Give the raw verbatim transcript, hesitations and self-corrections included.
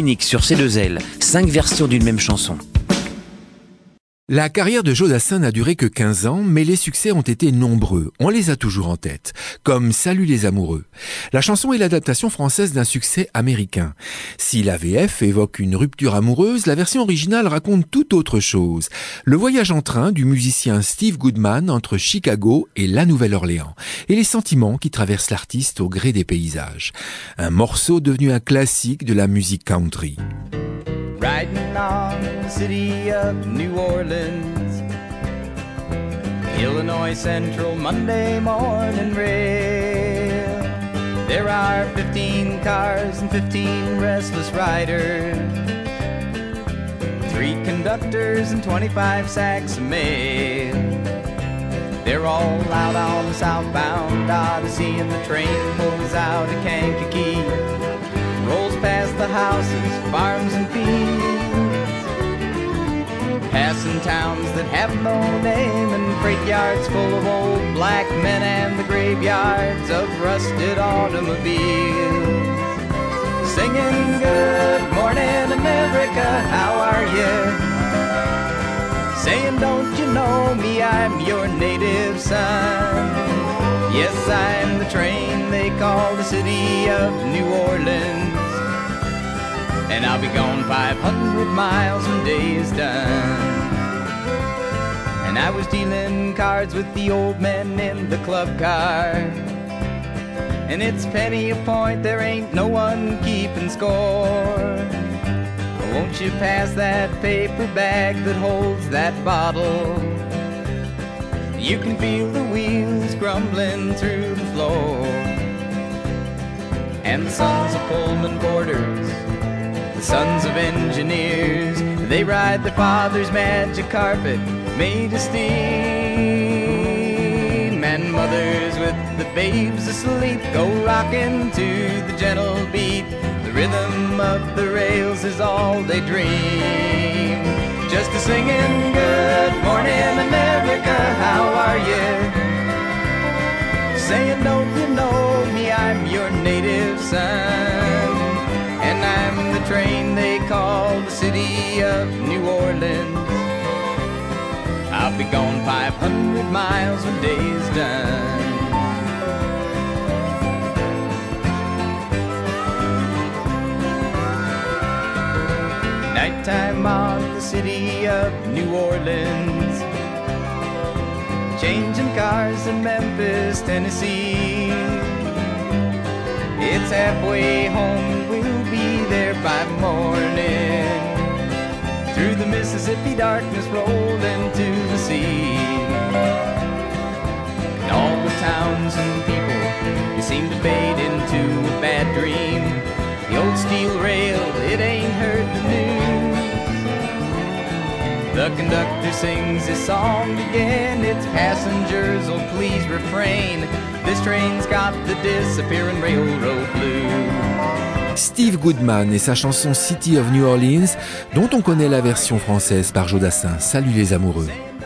unique sur ces deux ailes, cinq versions d'une même chanson. La carrière de Joe Dassin n'a duré que quinze ans, mais les succès ont été nombreux. On les a toujours en tête, comme Salut les amoureux. La chanson est l'adaptation française d'un succès américain. Si la V F évoque une rupture amoureuse, la version originale raconte tout autre chose. Le voyage en train du musicien Steve Goodman entre Chicago et la Nouvelle-Orléans, et les sentiments qui traversent l'artiste au gré des paysages. Un morceau devenu un classique de la musique country. Riding on the city of New Orleans, Illinois Central Monday morning rail. There are fifteen cars and fifteen restless riders, three conductors and twenty-five sacks of mail. They're all out on the southbound Odyssey, and the train pulls out of Kankakee, rolls past the houses, farms and fields, passing towns that have no name, and freight yards full of old black men, and the graveyards of rusted automobiles, singing good morning America, how are you? Saying don't you know me, I'm your native son. Yes, I'm the train they call the city of New Orleans, and I'll be gone five hundred miles when day is done. And I was dealing cards with the old men in the club car, and it's penny a point, there ain't no one keeping score. Won't you pass that paper bag that holds that bottle? You can feel the wheels grumbling through the floor. And the sons of Pullman porters, the sons of engineers, they ride their father's magic carpet made of steam. And mothers with the babes asleep go rocking to the gentle beat. The rhythm of the rails is all they dream. Just a singing good morning America, how are you? Saying don't you know me, I'm your native son, and I'm the train they call the city of New Orleans. I'll be gone five hundred miles when day's done. Nighttime on the city of New Orleans, changing cars in Memphis, Tennessee. It's halfway home, we'll be there by morning. Through the Mississippi darkness rolled into the sea. And all the towns and people, you seem to fade into a bad dream. The old steel rail, it ain't heard the news. The conductor sings his song again. Its passengers, oh please refrain. This train's got the disappearing railroad blues. Steve Goodman et sa chanson City of New Orleans, dont on connaît la version française par Joe Dassin. Salut les amoureux.